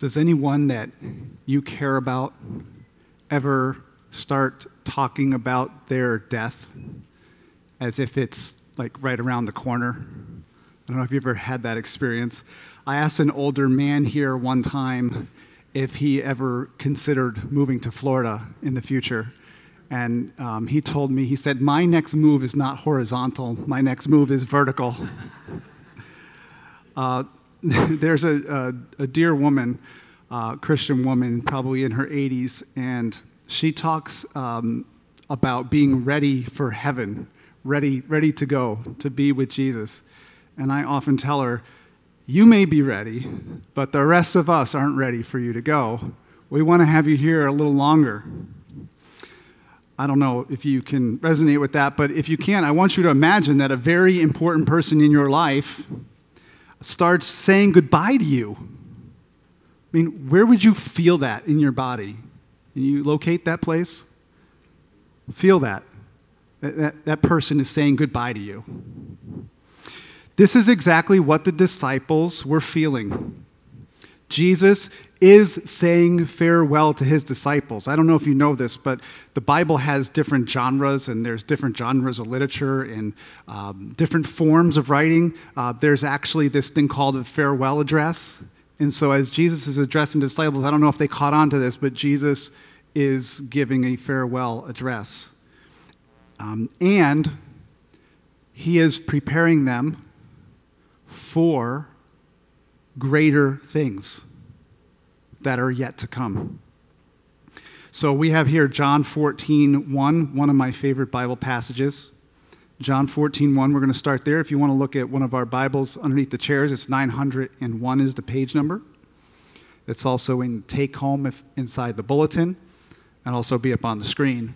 Does anyone that you care about ever start talking about their death as if it's like right around the corner? I don't know if you ever had that experience. I asked an older man here one time if he ever considered moving to Florida in the future. And he told me, he said, my next move is not horizontal, my next move is vertical. There's a dear woman, Christian woman, probably in her 80s, and she talks about being ready for heaven, ready to go, to be with Jesus. And I often tell her, you may be ready, but the rest of us aren't ready for you to go. We want to have you here a little longer. I don't know if you can resonate with that, but if you can, I want you to imagine that a very important person in your life starts saying goodbye to you. I mean, where would you feel that in your body? Can you locate that place? Feel that. That person is saying goodbye to you. This is exactly what the disciples were feeling. Jesus is saying farewell to his disciples. I don't know if you know this, but the Bible has different genres, and there's different genres of literature and different forms of writing. There's actually this thing called a farewell address. And so as Jesus is addressing disciples, I don't know if they caught on to this, but Jesus is giving a farewell address. And he is preparing them for greater things that are yet to come. So we have here John 14:1, one of my favorite Bible passages. John 14:1, we're going to start there. If you want to look at one of our Bibles underneath the chairs, it's 901 is the page number. It's also in take home inside the bulletin, and also be up on the screen.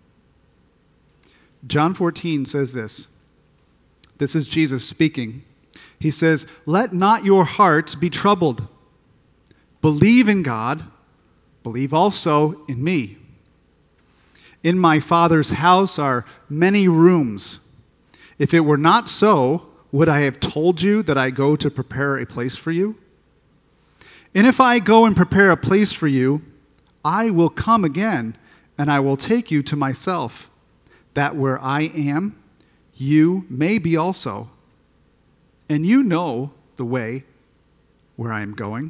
John 14 says this. This is Jesus speaking. He says, "Let not your hearts be troubled. Believe in God, believe also in me. In my Father's house are many rooms. If it were not so, would I have told you that I go to prepare a place for you? And if I go and prepare a place for you, I will come again, and I will take you to myself, that where I am, you may be also. And you know the way where I am going."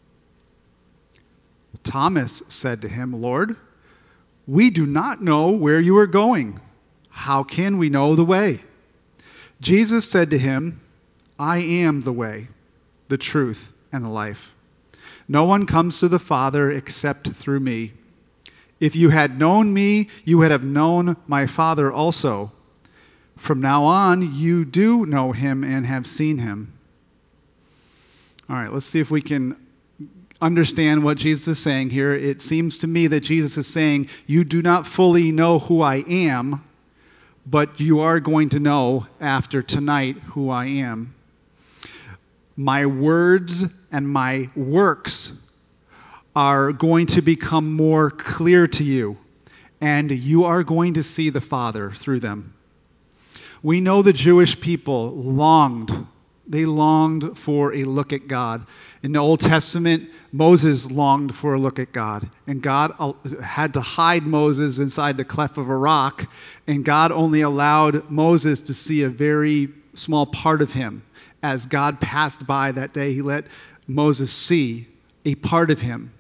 Thomas said to him, "Lord, we do not know where you are going. How can we know the way?" Jesus said to him, "I am the way, the truth, and the life. No one comes to the Father except through me. If you had known me, you would have known my Father also. From now on, you do know him and have seen him." All right, let's see if we can understand what Jesus is saying here. It seems to me that Jesus is saying, you do not fully know who I am, but you are going to know after tonight who I am. My words and my works are going to become more clear to you, and you are going to see the Father through them. We know the Jewish people longed for a look at God. In the Old Testament, Moses longed for a look at God. And God had to hide Moses inside the cleft of a rock. And God only allowed Moses to see a very small part of him. As God passed by that day, he let Moses see a part of him.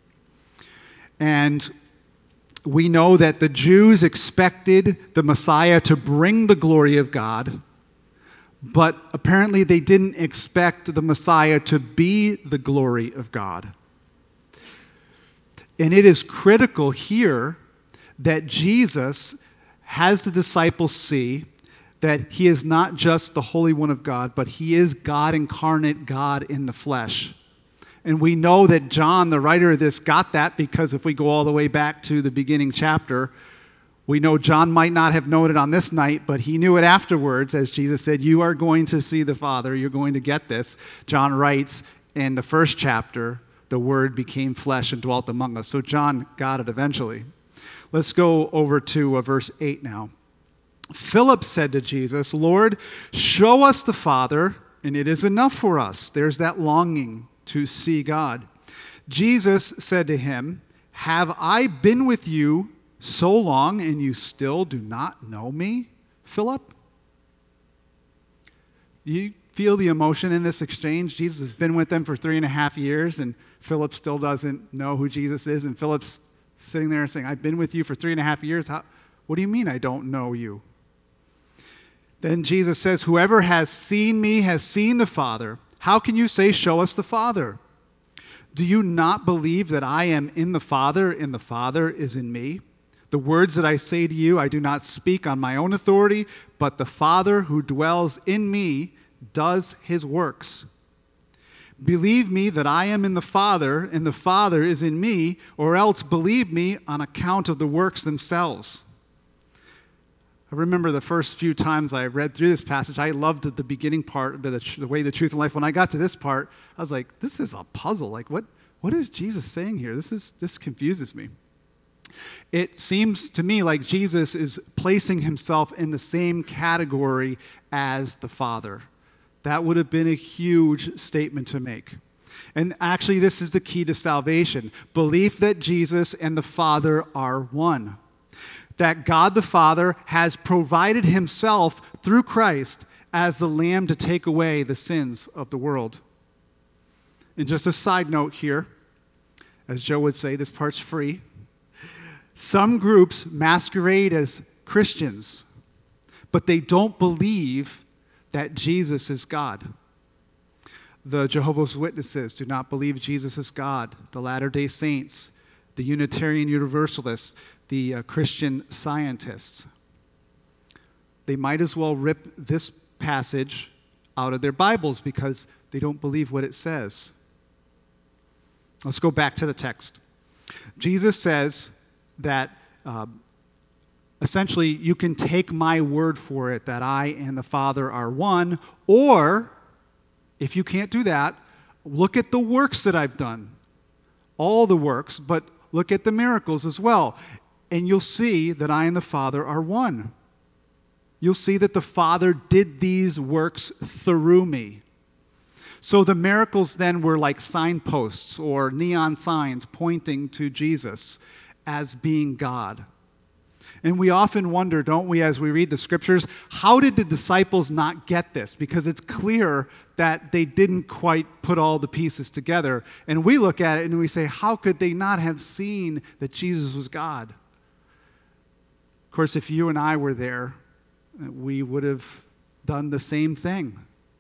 And we know that the Jews expected the Messiah to bring the glory of God, but apparently they didn't expect the Messiah to be the glory of God. And it is critical here that Jesus has the disciples see that he is not just the Holy One of God, but he is God incarnate, God in the flesh. And we know that John, the writer of this, got that because if we go all the way back to the beginning chapter, we know John might not have known it on this night, but he knew it afterwards, as Jesus said, you are going to see the Father, you're going to get this. John writes in the first chapter, the Word became flesh and dwelt among us. So John got it eventually. Let's go over to verse 8 now. Philip said to Jesus, "Lord, show us the Father, and it is enough for us." There's that longing to see God. Jesus said to him, "Have I been with you so long and you still do not know me, Philip?" You feel the emotion in this exchange? Jesus has been with them for 3.5 years, and Philip still doesn't know who Jesus is. And Philip's sitting there saying, "I've been with you for 3.5 years. What do you mean I don't know you?" Then Jesus says, "Whoever has seen me has seen the Father. How can you say, 'Show us the Father'? Do you not believe that I am in the Father and the Father is in me? The words that I say to you, I do not speak on my own authority, but the Father who dwells in me does his works. Believe me that I am in the Father and the Father is in me, or else believe me on account of the works themselves." I remember the first few times I read through this passage, I loved the beginning part, the way, the truth, and life. When I got to this part, I was like, this is a puzzle. Like, what is Jesus saying here? This confuses me. It seems to me like Jesus is placing himself in the same category as the Father. That would have been a huge statement to make. And actually, this is the key to salvation: belief that Jesus and the Father are one. That God the Father has provided himself through Christ as the Lamb to take away the sins of the world. And just a side note here, as Joe would say, this part's free. Some groups masquerade as Christians, but they don't believe that Jesus is God. The Jehovah's Witnesses do not believe Jesus is God. The Latter-day Saints, the Unitarian Universalists, the Christian Scientists. They might as well rip this passage out of their Bibles because they don't believe what it says. Let's go back to the text. Jesus says that essentially you can take my word for it that I and the Father are one, or if you can't do that, look at the works that I've done. All the works, but look at the miracles as well. And you'll see that I and the Father are one. You'll see that the Father did these works through me. So the miracles then were like signposts or neon signs pointing to Jesus as being God. And we often wonder, don't we, as we read the scriptures, how did the disciples not get this? Because it's clear that they didn't quite put all the pieces together. And we look at it and we say, how could they not have seen that Jesus was God? Of course, if you and I were there, we would have done the same thing.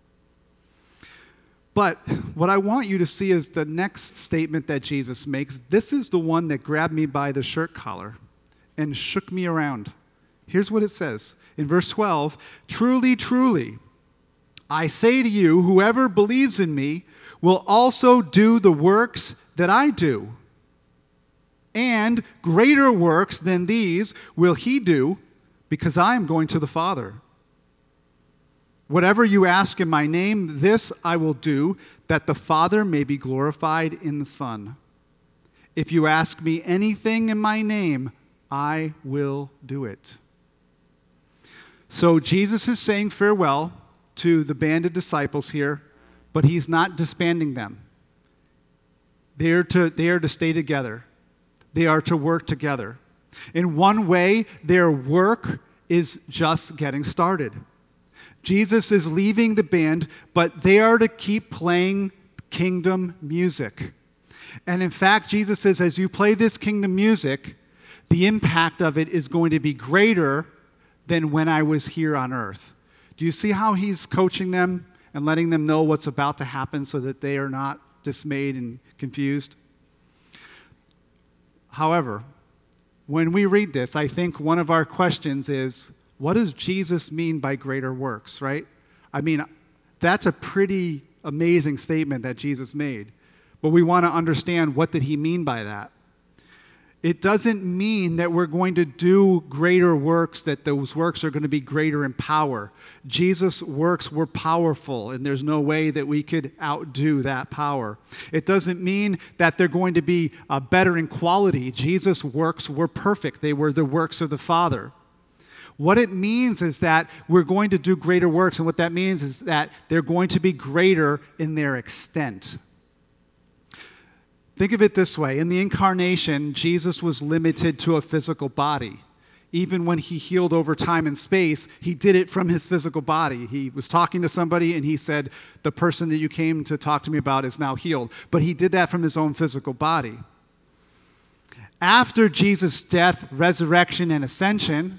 But what I want you to see is the next statement that Jesus makes. This is the one that grabbed me by the shirt collar and shook me around. Here's what it says in verse 12. "Truly, truly, I say to you, whoever believes in me will also do the works that I do. And greater works than these will he do, because I am going to the Father. Whatever you ask in my name, this I will do, that the Father may be glorified in the Son. If you ask me anything in my name, I will do it." So Jesus is saying farewell to the band of disciples here, but he's not disbanding them. They are to stay together. They are to work together. In one way, their work is just getting started. Jesus is leaving the band, but they are to keep playing kingdom music. And in fact, Jesus says, as you play this kingdom music, the impact of it is going to be greater than when I was here on earth. Do you see how he's coaching them and letting them know what's about to happen so that they are not dismayed and confused? However, when we read this, I think one of our questions is, what does Jesus mean by greater works, right? I mean, that's a pretty amazing statement that Jesus made. But we want to understand, what did he mean by that? It doesn't mean that we're going to do greater works, that those works are going to be greater in power. Jesus' works were powerful, and there's no way that we could outdo that power. It doesn't mean that they're going to be better in quality. Jesus' works were perfect. They were the works of the Father. What it means is that we're going to do greater works, and what that means is that they're going to be greater in their extent. Think of it this way. In the incarnation, Jesus was limited to a physical body. Even when he healed over time and space, he did it from his physical body. He was talking to somebody and he said, the person that you came to talk to me about is now healed. But he did that from his own physical body. After Jesus' death, resurrection, and ascension,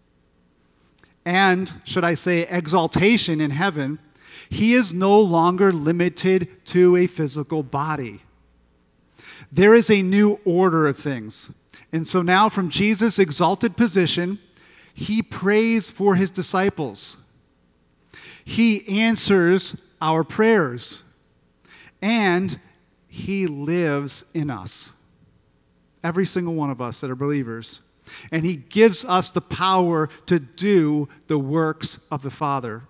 and, should I say, exaltation in heaven, he is no longer limited to a physical body. There is a new order of things. And so now from Jesus' exalted position, he prays for his disciples. He answers our prayers. And he lives in us. Every single one of us that are believers. And he gives us the power to do the works of the Father.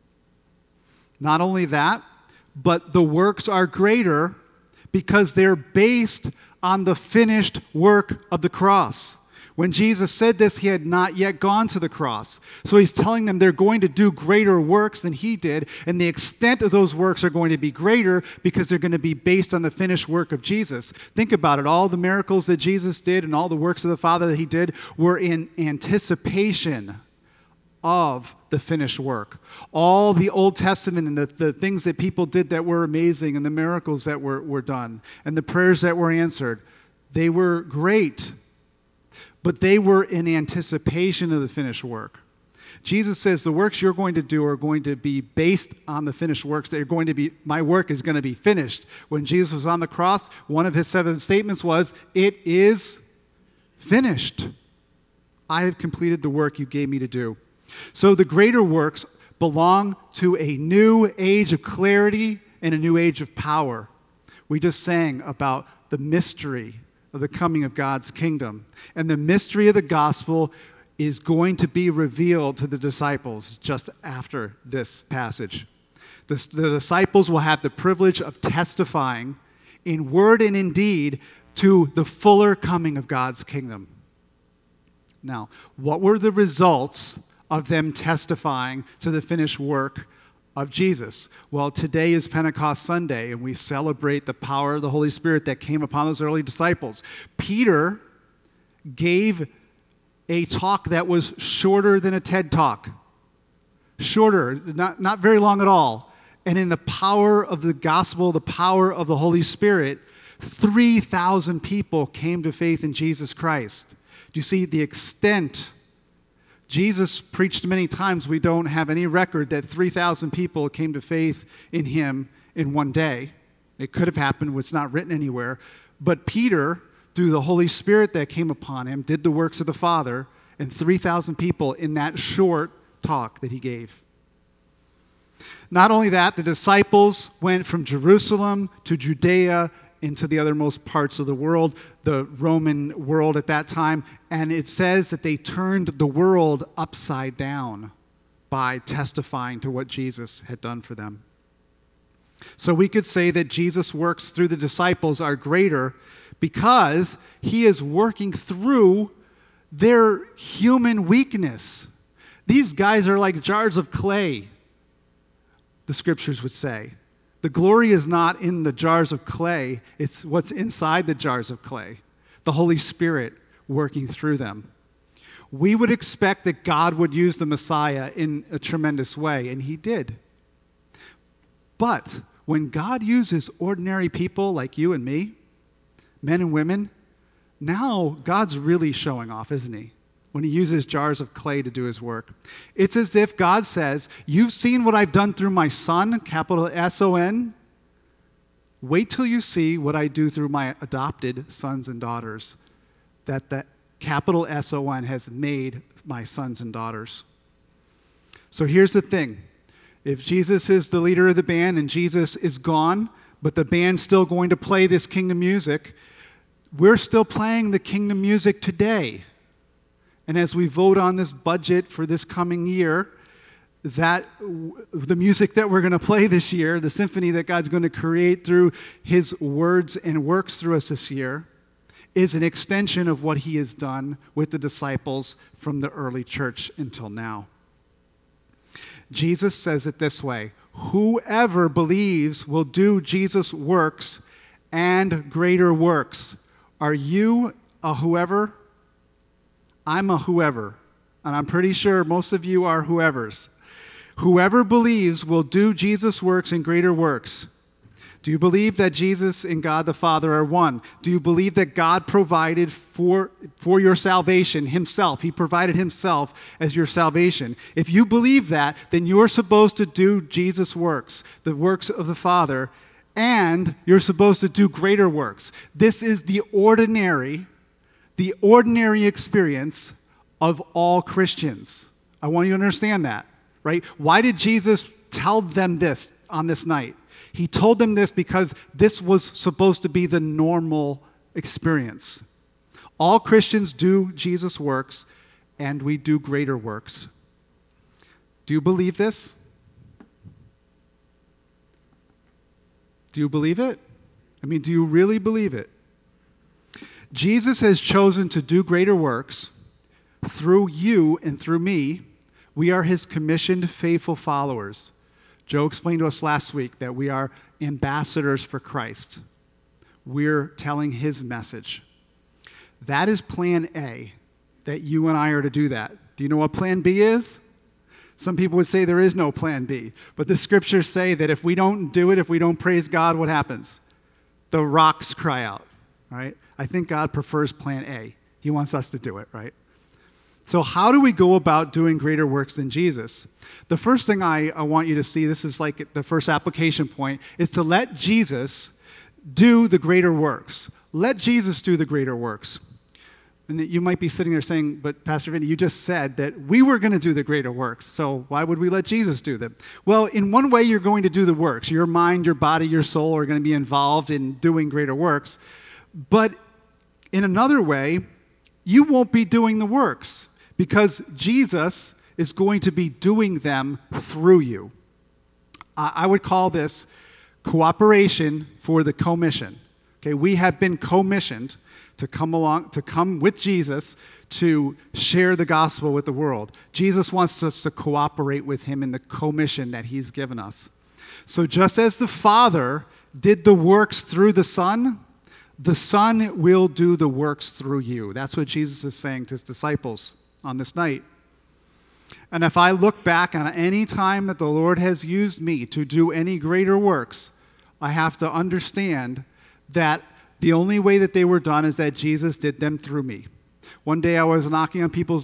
Not only that, but the works are greater because they're based on the finished work of the cross. When Jesus said this, he had not yet gone to the cross. So he's telling them they're going to do greater works than he did, and the extent of those works are going to be greater because they're going to be based on the finished work of Jesus. Think about it. All the miracles that Jesus did and all the works of the Father that he did were in anticipation of the finished work. All the Old Testament and the things that people did that were amazing and the miracles that were done and the prayers that were answered, they were great, but they were in anticipation of the finished work. Jesus says the works you're going to do are going to be based on the finished works. They're going to be, my work is going to be finished. When Jesus was on the cross, one of his 7 statements was, "It is finished. I have completed the work you gave me to do." So the greater works belong to a new age of clarity and a new age of power. We just sang about the mystery of the coming of God's kingdom. And the mystery of the gospel is going to be revealed to the disciples just after this passage. The disciples will have the privilege of testifying in word and in deed to the fuller coming of God's kingdom. Now, what were the results of them testifying to the finished work of Jesus? Well, today is Pentecost Sunday, and we celebrate the power of the Holy Spirit that came upon those early disciples. Peter gave a talk that was shorter than a TED Talk. Shorter, not very long at all. And in the power of the gospel, the power of the Holy Spirit, 3,000 people came to faith in Jesus Christ. Do you see the extent? Jesus preached many times. We don't have any record that 3,000 people came to faith in him in one day. It could have happened. It's not written anywhere. But Peter, through the Holy Spirit that came upon him, did the works of the Father, and 3,000 people in that short talk that he gave. Not only that, the disciples went from Jerusalem to Judea into the othermost parts of the world, the Roman world at that time, and it says that they turned the world upside down by testifying to what Jesus had done for them. So we could say that Jesus' works through the disciples are greater because he is working through their human weakness. These guys are like jars of clay, the scriptures would say. The glory is not in the jars of clay, it's what's inside the jars of clay, the Holy Spirit working through them. We would expect that God would use the Messiah in a tremendous way, and he did. But when God uses ordinary people like you and me, men and women, now God's really showing off, isn't he? When he uses jars of clay to do his work. It's as if God says, you've seen what I've done through my son, capital S-O-N. Wait till you see what I do through my adopted sons and daughters. That capital S-O-N has made my sons and daughters. So here's the thing. If Jesus is the leader of the band and Jesus is gone, but the band's still going to play this kingdom music, we're still playing the kingdom music today. And as we vote on this budget for this coming year, that the music that we're going to play this year, the symphony that God's going to create through his words and works through us this year, is an extension of what he has done with the disciples from the early church until now. Jesus says it this way: whoever believes will do Jesus' works, and greater works. Are you a whoever? I'm a whoever, and I'm pretty sure most of you are whoever's. Whoever believes will do Jesus' works and greater works. Do you believe that Jesus and God the Father are one? Do you believe that God provided for your salvation himself? He provided himself as your salvation. If you believe that, then you're supposed to do Jesus' works, the works of the Father, and you're supposed to do greater works. This is the ordinary experience of all Christians. I want you to understand that, right? Why did Jesus tell them this on this night? He told them this because this was supposed to be the normal experience. All Christians do Jesus' works, and we do greater works. Do you believe this? Do you believe it? I mean, do you really believe it? Jesus has chosen to do greater works through you and through me. We are his commissioned, faithful followers. Joe explained to us last week that we are ambassadors for Christ. We're telling his message. That is plan A, that you and I are to do that. Do you know what plan B is? Some people would say there is no plan B, but the scriptures say that if we don't do it, if we don't praise God, what happens? The rocks cry out, right? I think God prefers plan A. He wants us to do it, right? So how do we go about doing greater works than Jesus? The first thing I want you to see, this is like the first application point, is to let Jesus do the greater works. Let Jesus do the greater works. And you might be sitting there saying, but Pastor Vinny, you just said that we were going to do the greater works, so why would we let Jesus do them? Well, in one way, you're going to do the works. Your mind, your body, your soul are going to be involved in doing greater works. But in another way, you won't be doing the works, because Jesus is going to be doing them through you. I would call this cooperation for the commission. Okay, we have been commissioned to come with Jesus to share the gospel with the world. Jesus wants us to cooperate with him in the commission that he's given us. So just as the Father did the works through the Son will do the works through you. That's what Jesus is saying to his disciples on this night. And if I look back on any time that the Lord has used me to do any greater works, I have to understand that the only way that they were done is that Jesus did them through me. One day I was knocking on people's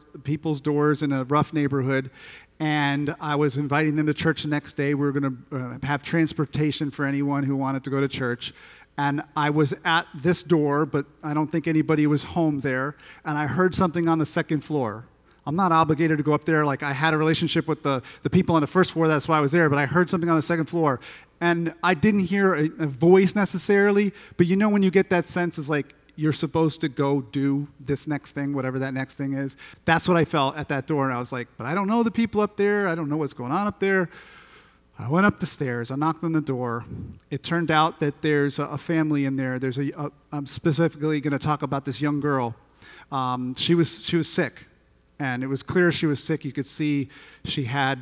doors in a rough neighborhood, and I was inviting them to church the next day. We were going to have transportation for anyone who wanted to go to church. And I was at this door, but I don't think anybody was home there. And I heard something on the second floor. I'm not obligated to go up there. Like, I had a relationship with the people on the first floor. That's why I was there. But I heard something on the second floor. And I didn't hear a voice necessarily. But you know when you get that sense, it's like you're supposed to go do this next thing, whatever that next thing is. That's what I felt at that door. And I was like, but I don't know the people up there. I don't know what's going on up there. I went up the stairs. I knocked on the door. It turned out that there's a family in there. I'm specifically going to talk about this young girl. She was sick, and it was clear she was sick. You could see she had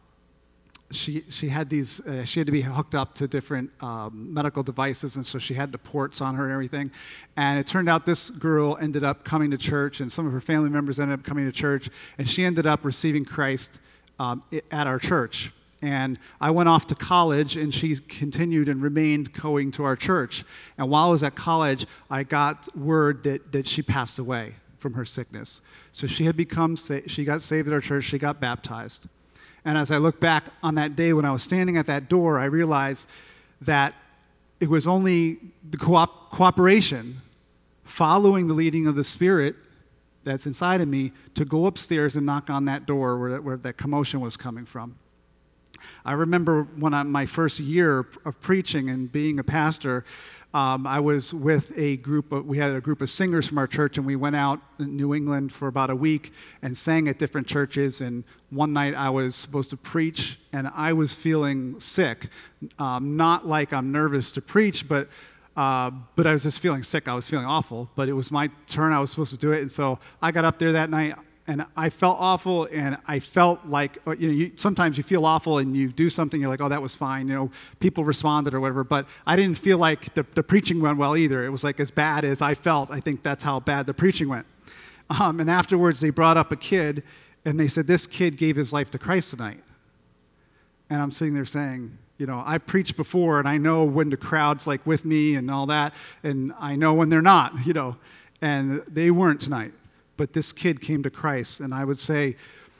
she had to be hooked up to different medical devices, and so she had the ports on her and everything. And it turned out this girl ended up coming to church, and some of her family members ended up coming to church, and she ended up receiving Christ at our church. And I went off to college, and she continued and remained going to our church. And while I was at college, I got word that she passed away from her sickness. So she got saved at our church. She got baptized. And as I look back on that day when I was standing at that door, I realized that it was only the cooperation, following the leading of the Spirit that's inside of me, to go upstairs and knock on that door where that commotion was coming from. I remember my first year of preaching and being a pastor, I was with we had a group of singers from our church, and we went out in New England for about a week and sang at different churches. And one night I was supposed to preach, and I was feeling sick. Not like I'm nervous to preach, but I was just feeling sick. I was feeling awful, but it was my turn. I was supposed to do it. And so I got up there that night. and I felt awful, and I felt like, sometimes you feel awful and you do something, you're like, oh, that was fine, people responded or whatever, but I didn't feel like the preaching went well either. It was like as bad as I felt. I think that's how bad the preaching went. And afterwards, they brought up a kid, and they said, this kid gave his life to Christ tonight. And I'm sitting there saying, I preached before, and I know when the crowd's like with me and all that, and I know when they're not, and they weren't tonight. But this kid came to Christ, and I would say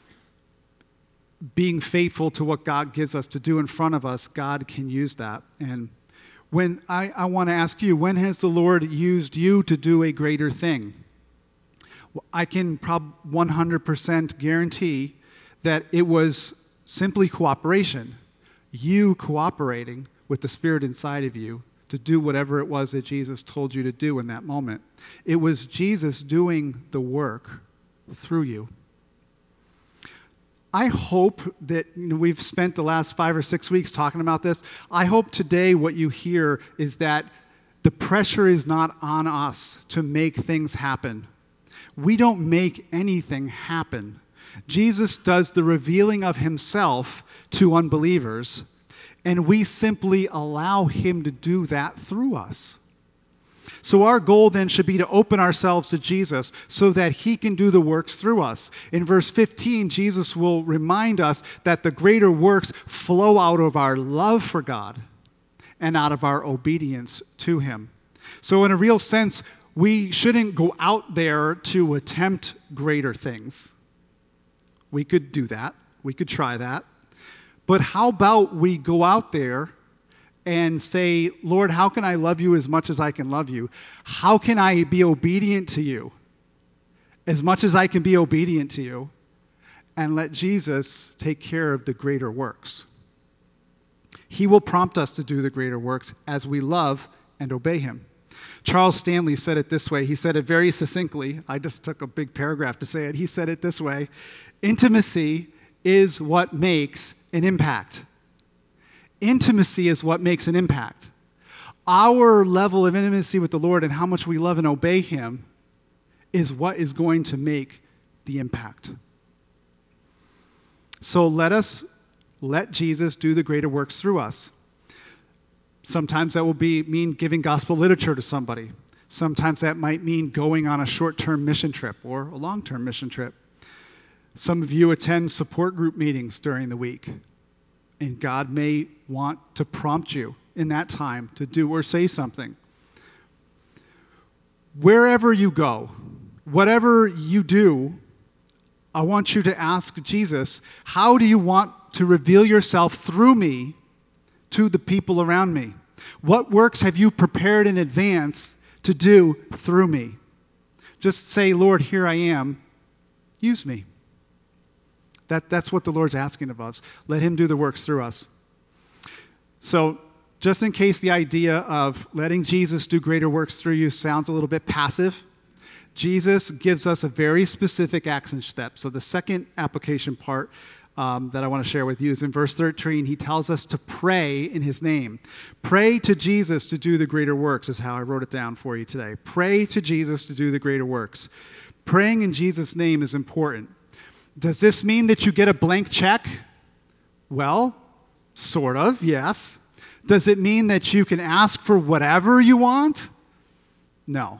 being faithful to what God gives us to do in front of us, God can use that. And when I want to ask you, when has the Lord used you to do a greater thing? I can 100% guarantee that it was simply cooperation. You cooperating with the Spirit inside of you to do whatever it was that Jesus told you to do in that moment. It was Jesus doing the work through you. I hope that we've spent the last 5 or 6 weeks talking about this. I hope today what you hear is that the pressure is not on us to make things happen. We don't make anything happen. Jesus does the revealing of himself to unbelievers, and we simply allow him to do that through us. So our goal then should be to open ourselves to Jesus so that he can do the works through us. In verse 15, Jesus will remind us that the greater works flow out of our love for God and out of our obedience to him. So in a real sense, we shouldn't go out there to attempt greater things. We could do that. We could try that. But how about we go out there and say, Lord, how can I love you as much as I can love you? How can I be obedient to you as much as I can be obedient to you? And let Jesus take care of the greater works. He will prompt us to do the greater works as we love and obey him. Charles Stanley said it this way. He said it very succinctly. I just took a big paragraph to say it. He said it this way: intimacy is what makes an impact. Intimacy is what makes an impact. Our level of intimacy with the Lord and how much we love and obey him is what is going to make the impact. So let Jesus do the greater works through us. Sometimes that will mean giving gospel literature to somebody. Sometimes that might mean going on a short-term mission trip or a long-term mission trip. Some of you attend support group meetings during the week, and God may want to prompt you in that time to do or say something. Wherever you go, whatever you do, I want you to ask Jesus, how do you want to reveal yourself through me to the people around me? What works have you prepared in advance to do through me? Just say, Lord, here I am. Use me. That's what the Lord's asking of us. Let him do the works through us. So just in case the idea of letting Jesus do greater works through you sounds a little bit passive, Jesus gives us a very specific action step. So the second application part that I want to share with you is in verse 13. He tells us to pray in his name. Pray to Jesus to do the greater works is how I wrote it down for you today. Pray to Jesus to do the greater works. Praying in Jesus' name is important. Does this mean that you get a blank check? Well, sort of, yes. Does it mean that you can ask for whatever you want? No.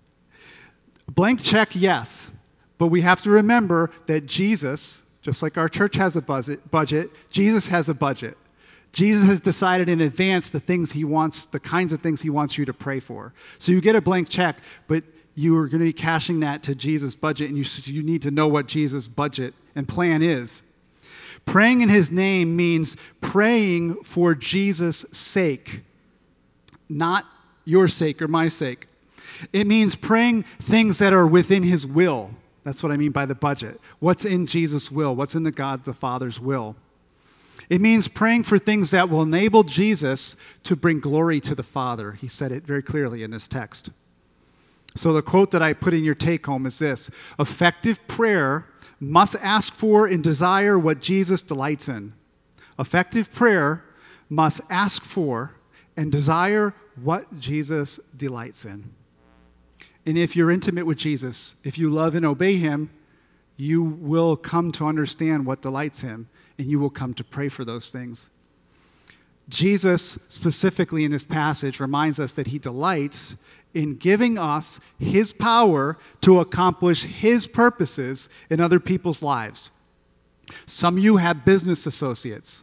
Blank check, yes. But we have to remember that Jesus, just like our church has a budget, Jesus has a budget. Jesus has decided in advance the kinds of things he wants you to pray for. So you get a blank check, but you are going to be cashing that to Jesus' budget, and you need to know what Jesus' budget and plan is. Praying in his name means praying for Jesus' sake, not your sake or my sake. It means praying things that are within his will. That's what I mean by the budget. What's in Jesus' will? What's in the God the Father's will? It means praying for things that will enable Jesus to bring glory to the Father. He said it very clearly in this text. So the quote that I put in your take-home is this: effective prayer must ask for and desire what Jesus delights in. Effective prayer must ask for and desire what Jesus delights in. And if you're intimate with Jesus, if you love and obey him, you will come to understand what delights him, and you will come to pray for those things. Jesus, specifically in this passage, reminds us that he delights in giving us his power to accomplish his purposes in other people's lives. Some of you have business associates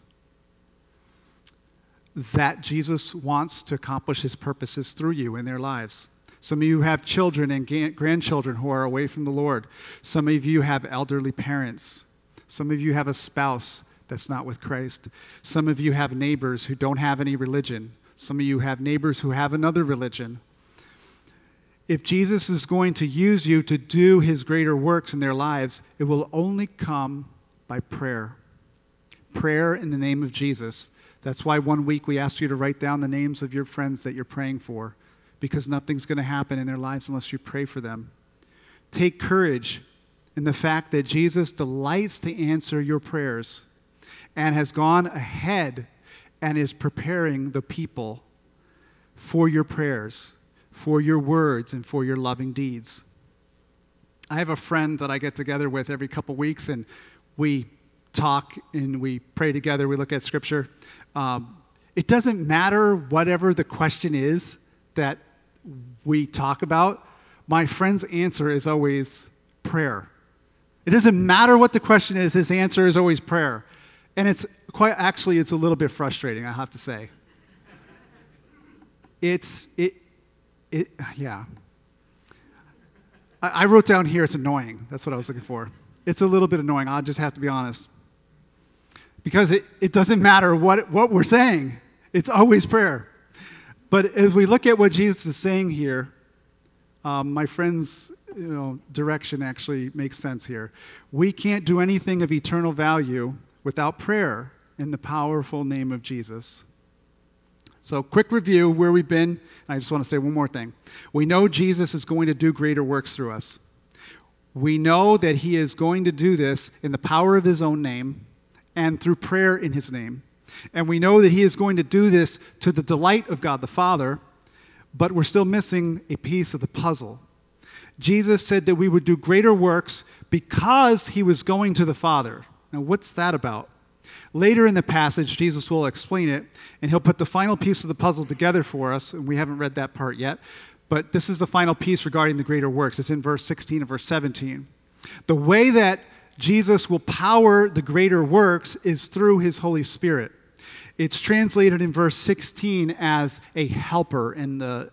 that Jesus wants to accomplish his purposes through you in their lives. Some of you have children and grandchildren who are away from the Lord. Some of you have elderly parents. Some of you have a spouse that's not with Christ. Some of you have neighbors who don't have any religion. Some of you have neighbors who have another religion. If Jesus is going to use you to do his greater works in their lives, it will only come by prayer. Prayer in the name of Jesus. That's why one week we asked you to write down the names of your friends that you're praying for, because nothing's going to happen in their lives unless you pray for them. Take courage in the fact that Jesus delights to answer your prayers and has gone ahead and is preparing the people for your prayers, for your words, and for your loving deeds. I have a friend that I get together with every couple weeks, and we talk and we pray together. We look at Scripture. It doesn't matter whatever the question is that we talk about. My friend's answer is always prayer. It doesn't matter what the question is. His answer is always prayer. And it's a little bit frustrating, I have to say. Yeah. I wrote down here it's annoying. That's what I was looking for. It's a little bit annoying. I'll just have to be honest. Because it doesn't matter what we're saying. It's always prayer. But as we look at what Jesus is saying here, my friend's direction actually makes sense here. We can't do anything of eternal value without prayer in the powerful name of Jesus. So quick review where we've been. I just want to say one more thing. We know Jesus is going to do greater works through us. We know that he is going to do this in the power of his own name and through prayer in his name. And we know that he is going to do this to the delight of God the Father, but we're still missing a piece of the puzzle. Jesus said that we would do greater works because he was going to the Father. Now, what's that about? Later in the passage, Jesus will explain it, and he'll put the final piece of the puzzle together for us, and we haven't read that part yet, but this is the final piece regarding the greater works. It's in verse 16 and verse 17. The way that Jesus will power the greater works is through his Holy Spirit. It's translated in verse 16 as a helper in the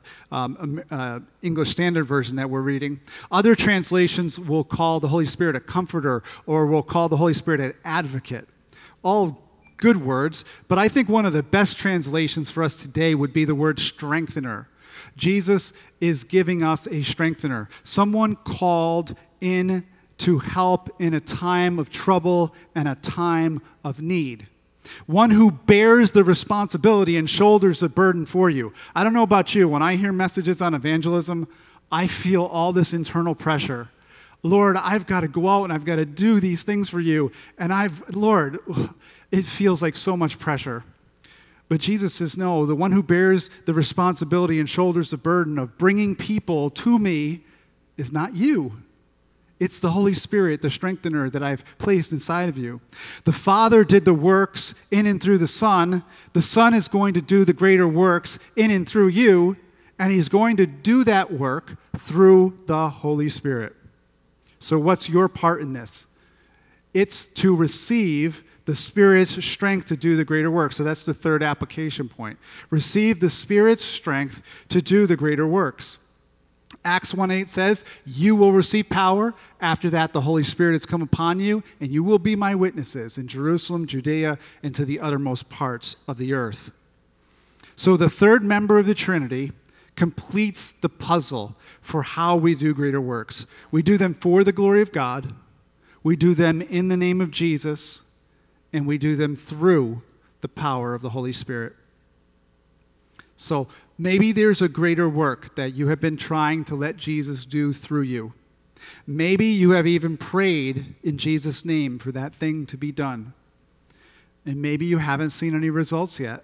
English Standard Version that we're reading. Other translations will call the Holy Spirit a comforter, or will call the Holy Spirit an advocate. All good words, but I think one of the best translations for us today would be the word strengthener. Jesus is giving us a strengthener, someone called in to help in a time of trouble and a time of need. One who bears the responsibility and shoulders the burden for you. I don't know about you, when I hear messages on evangelism, I feel all this internal pressure. Lord, I've got to go out and I've got to do these things for you. And Lord, it feels like so much pressure. But Jesus says, no, the one who bears the responsibility and shoulders the burden of bringing people to me is not you. It's the Holy Spirit, the strengthener that I've placed inside of you. The Father did the works in and through the Son. The Son is going to do the greater works in and through you, and he's going to do that work through the Holy Spirit. So what's your part in this? It's to receive the Spirit's strength to do the greater work. So that's the third application point. Receive the Spirit's strength to do the greater works. Acts 1:8 says, you will receive power. After that, the Holy Spirit has come upon you, and you will be my witnesses in Jerusalem, Judea, and to the uttermost parts of the earth. So the third member of the Trinity completes the puzzle for how we do greater works. We do them for the glory of God. We do them in the name of Jesus, and we do them through the power of the Holy Spirit. So maybe there's a greater work that you have been trying to let Jesus do through you. Maybe you have even prayed in Jesus' name for that thing to be done. And maybe you haven't seen any results yet.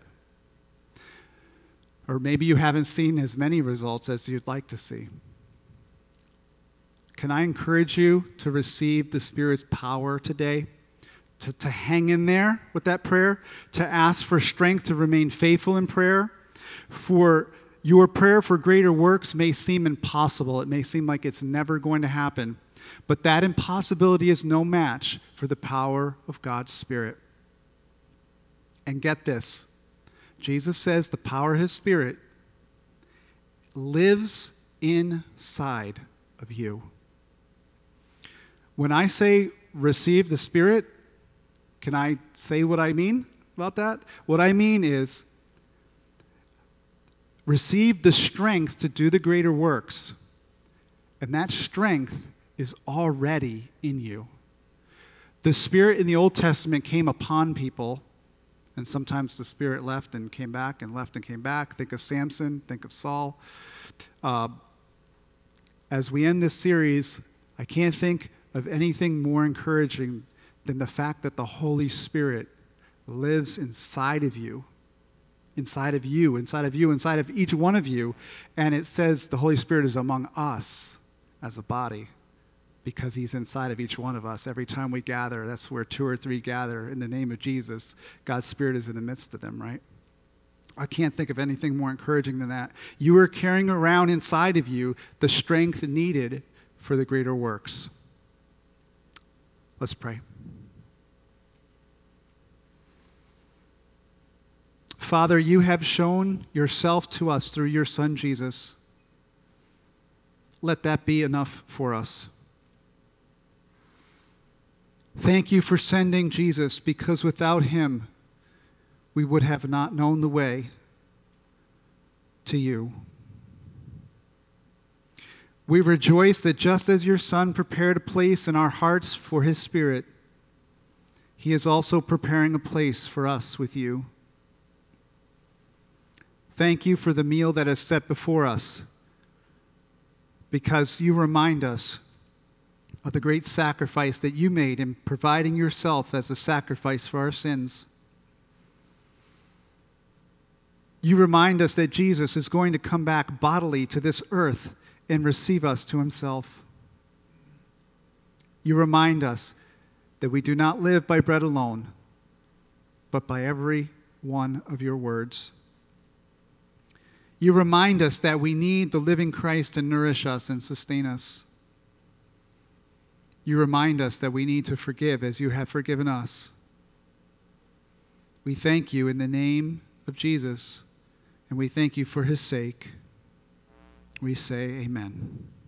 Or maybe you haven't seen as many results as you'd like to see. Can I encourage you to receive the Spirit's power today? To hang in there with that prayer, to ask for strength to remain faithful in prayer. For your prayer for greater works may seem impossible. It may seem like it's never going to happen. But that impossibility is no match for the power of God's Spirit. And get this. Jesus says the power of his Spirit lives inside of you. When I say receive the Spirit, can I say what I mean about that? What I mean is receive the strength to do the greater works. And that strength is already in you. The Spirit in the Old Testament came upon people, and sometimes the Spirit left and came back and left and came back. Think of Samson, think of Saul. As we end this series, I can't think of anything more encouraging than the fact that the Holy Spirit lives inside of you, inside of you, inside of you, inside of each one of you. And it says the Holy Spirit is among us as a body because he's inside of each one of us. Every time we gather, that's where 2 or 3 gather in the name of Jesus. God's Spirit is in the midst of them, right? I can't think of anything more encouraging than that. You are carrying around inside of you the strength needed for the greater works. Let's pray. Father, you have shown yourself to us through your Son, Jesus. Let that be enough for us. Thank you for sending Jesus, because without him, we would have not known the way to you. We rejoice that just as your Son prepared a place in our hearts for his Spirit, he is also preparing a place for us with you. Thank you for the meal that is set before us, because you remind us of the great sacrifice that you made in providing yourself as a sacrifice for our sins. You remind us that Jesus is going to come back bodily to this earth and receive us to himself. You remind us that we do not live by bread alone, but by every one of your words. You remind us that we need the living Christ to nourish us and sustain us. You remind us that we need to forgive as you have forgiven us. We thank you in the name of Jesus, and we thank you for his sake. We say amen.